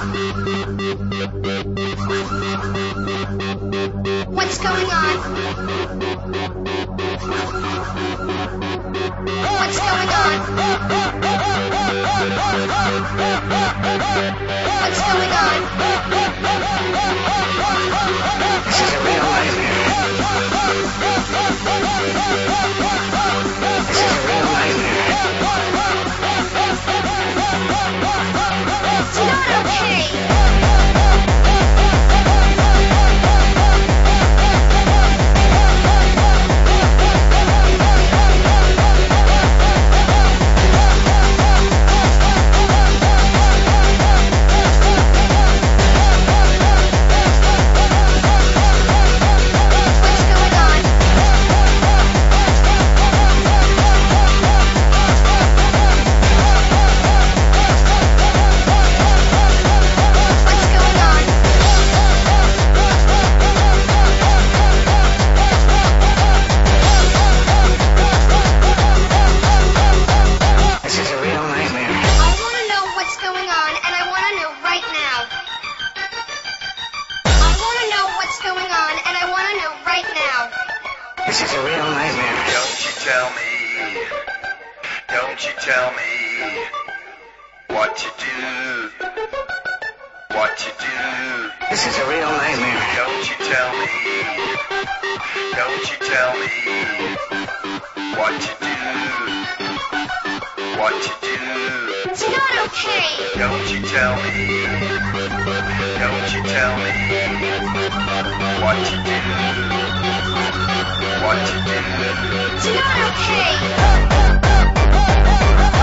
What's going on? What's going on? What's going on? This is a real nightmare. This is a real nightmare. It's not okay. This is a real nightmare. Don't you tell me what to do. This is a real nightmare. Don't you tell me what to do. It's not okay. Don't you tell me what to do. It's not okay.